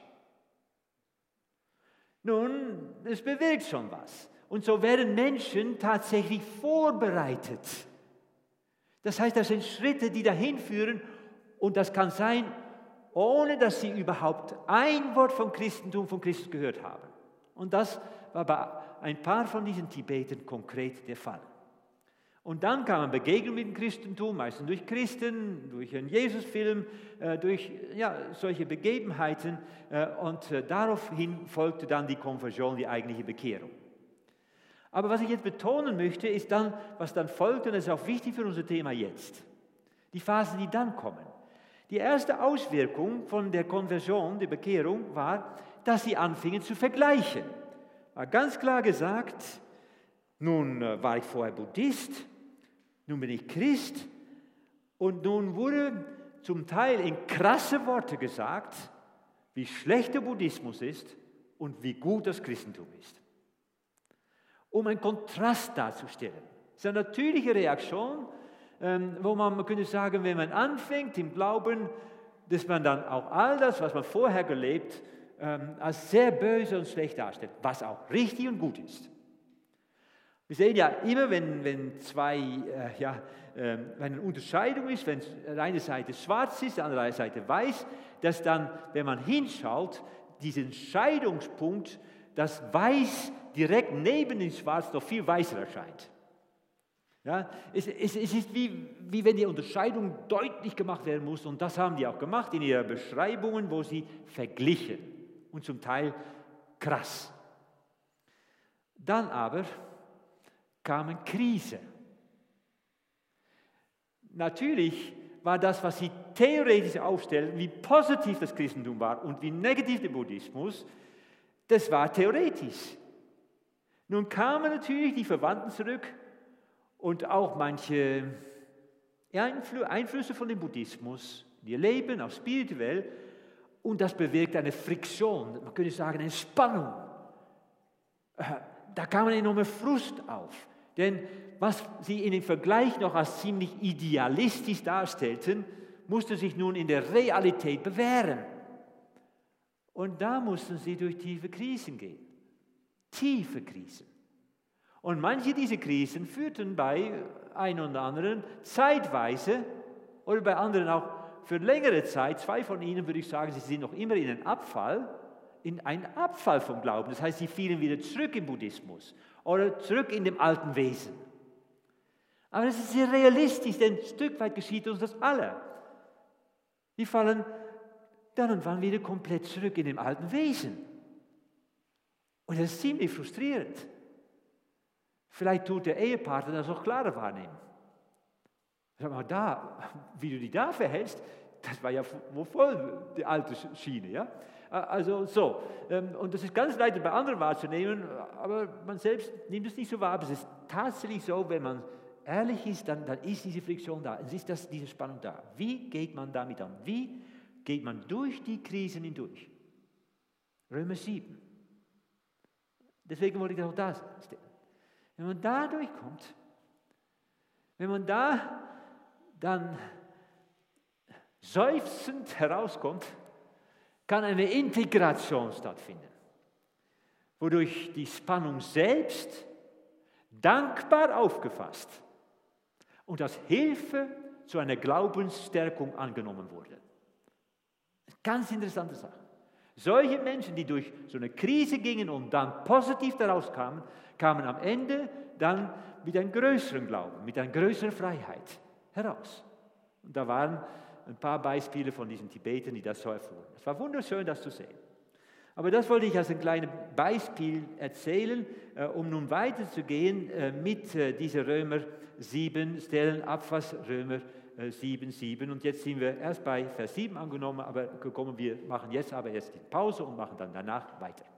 [SPEAKER 1] Nun, es bewirkt schon was. Und so werden Menschen tatsächlich vorbereitet. Das heißt, das sind Schritte, die dahin führen und das kann sein, ohne dass sie überhaupt ein Wort vom Christentum, von Christus gehört haben. Und das war bei ein paar von diesen Tibetern konkret der Fall. Und dann kam eine Begegnung mit dem Christentum, meistens durch Christen, durch einen Jesusfilm, äh, durch ja, solche Begebenheiten. Äh, und äh, daraufhin folgte dann die Konversion, die eigentliche Bekehrung. Aber was ich jetzt betonen möchte, ist dann, was dann folgt, und das ist auch wichtig für unser Thema jetzt. Die Phasen, die dann kommen. Die erste Auswirkung von der Konversion, der Bekehrung, war, dass sie anfingen zu vergleichen. War ganz klar gesagt, nun äh, war ich vorher Buddhist, nun bin ich Christ und nun wurde zum Teil in krasse Worte gesagt, wie schlecht der Buddhismus ist und wie gut das Christentum ist. Um einen Kontrast darzustellen. Das ist eine natürliche Reaktion, ähm, wo man, man könnte sagen, wenn man anfängt im Glauben, dass man dann auch all das, was man vorher gelebt, ähm, als sehr böse und schlecht darstellt, was auch richtig und gut ist. Wir sehen ja immer, wenn, wenn zwei, äh, ja, äh, wenn eine Unterscheidung ist, wenn eine Seite schwarz ist, die andere Seite weiß, dass dann, wenn man hinschaut, diesen Scheidungspunkt, das Weiß direkt neben dem Schwarz noch viel weißer erscheint. Ja, es, es, es ist wie, wie wenn die Unterscheidung deutlich gemacht werden muss und das haben die auch gemacht in ihren Beschreibungen, wo sie verglichen und zum Teil krass. Dann aber kam eine Krise. Natürlich war das, was sie theoretisch aufstellen, wie positiv das Christentum war und wie negativ der Buddhismus, das war theoretisch. Nun kamen natürlich die Verwandten zurück und auch manche Einflüsse von dem Buddhismus in ihr Leben, auch spirituell, und das bewirkt eine Friktion, man könnte sagen eine Spannung. Da kam ein enormer Frust auf. Denn was sie in dem Vergleich noch als ziemlich idealistisch darstellten, musste sich nun in der Realität bewähren. Und da mussten sie durch tiefe Krisen gehen. Tiefe Krisen. Und manche dieser Krisen führten bei einem oder anderen zeitweise oder bei anderen auch für längere Zeit, zwei von ihnen würde ich sagen, sie sind noch immer in einen Abfall, in einen Abfall vom Glauben. Das heißt, sie fielen wieder zurück im Buddhismus oder zurück in dem alten Wesen. Aber das ist sehr realistisch, denn ein Stück weit geschieht uns das alle. Die fallen dann und wann wieder komplett zurück in dem alten Wesen. Und das ist ziemlich frustrierend. Vielleicht tut der Ehepartner das auch klarer wahrnehmen. Sag mal, da, wie du dich da verhältst, das war ja voll die alte Schiene. Ja? Also so, und das ist ganz leicht bei anderen wahrzunehmen, aber man selbst nimmt es nicht so wahr. Aber es ist tatsächlich so, wenn man ehrlich ist, dann, dann ist diese Friktion da. Es ist das, diese Spannung da. Wie geht man damit um? Wie geht man durch die Krisen hindurch? Römer sieben. Deswegen wollte ich das auch da stellen. Wenn man da durchkommt, wenn man da dann seufzend herauskommt, kann eine Integration stattfinden, wodurch die Spannung selbst dankbar aufgefasst und als Hilfe zu einer Glaubensstärkung angenommen wurde. Ganz interessante Sache. Solche Menschen, die durch so eine Krise gingen und dann positiv daraus kamen, kamen am Ende dann mit einem größeren Glauben, mit einer größeren Freiheit heraus. Und da waren ein paar Beispiele von diesen Tibetern, die das so erfuhren. Es war wunderschön, das zu sehen. Aber das wollte ich als ein kleines Beispiel erzählen, äh, um nun weiterzugehen äh, mit äh, dieser Römer sieben Stellen, Abfass Römer äh, sieben, sieben. Und jetzt sind wir erst bei Vers sieben angenommen, aber gekommen. Wir machen jetzt aber erst die Pause und machen dann danach weiter.